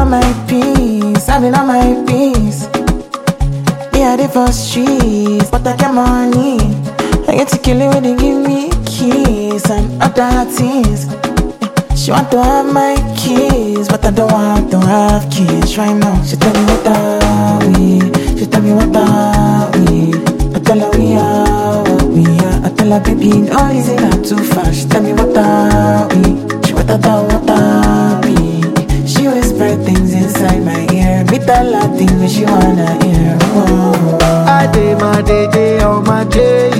on my peace, I've been on my peace. Yeah, they for streets, but I get money. I get to kill it when they give me keys and other things. She want to have my kids, but I don't want to have kids right now. She tell me what are we? She tell me what are we? I tell her we are what we are. I tell her baby, no, is it not too far? She tell me what are we? She what are we? She whisper things inside my ear. Me tell her things she wanna hear. Oh. I did my day on my days.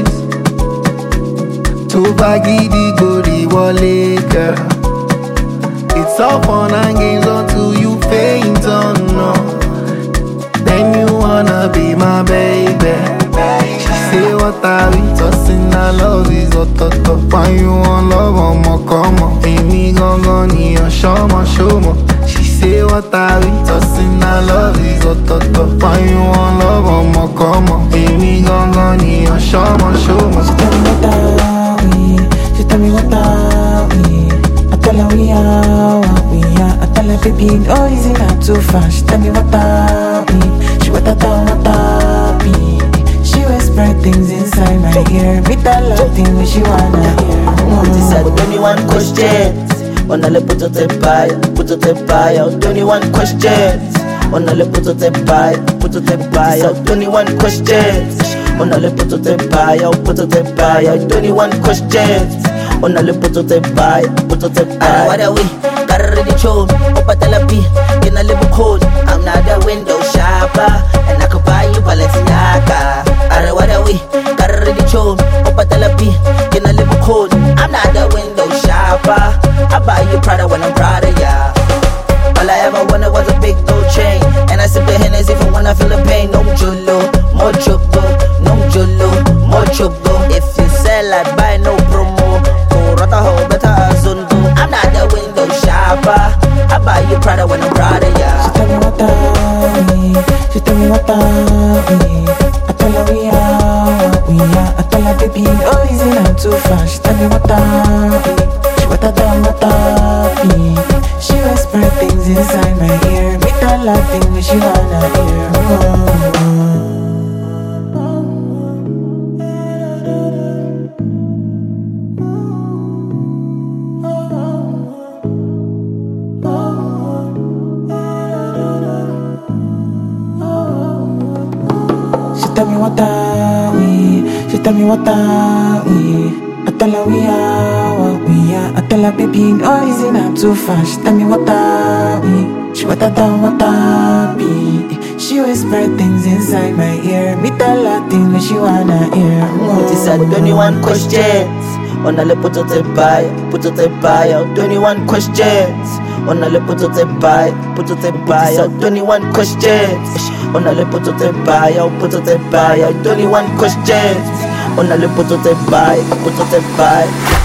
To baggy the goody wallet, girl. It's all fun and games until you faint on no. Then you wanna be my baby. She say what are we tossing? I love is what top. Why you want love on my come on? Amy gon' need a show me. She say what are we tossing? I love is what top. Why you want love on my come on? Amy gon' need a show me. She tell me what are we? I tell her we are what we are. I tell her baby, no, is it not too far? She tell me what are we? She what are we? She whisper things inside my ear. Me tell her things she wanna hear. This is 21 questions. On a le put it by, 21 questions. On a le put it by, 21 questions. On a le put it by, 21 questions. On a le put it by, what are we? Got already chose, up at Tel in a little code. I'm not a window shopper, and I could buy you Balenciaga. What are we? Got already chose, up at Tel in a little code. I'm not a window shopper. I buy you Prada when I'm proud of ya. All I ever wanted was a big gold chain, and I sip the Hennessy even when I feel the pain. No jolo, more choco, no jolo, more choco. If you sell, I buy no promo. Go rata ho, better azundo. I'm not the window shopper. I buy you Prada when I'm proud of ya. She tell me what are we? She tell me what are we? I tell her we are what we are. I tell her baby, no, is it not too far? She tell me what are we? What are we? She whisper things inside my ear. Me tell her things she wanna hear. She tell me what are we? She tell me what are we? I tell her we are what we are. I tell her baby, no, is it not too far? She tell me what are we? She what are we? She whisper things inside my ear. Me tell her things she wanna hear. This is 21 questions. On a le put it by, 21 questions. On a le put it by, 21 questions. On a le put it by, 21 questions. On a le put it by,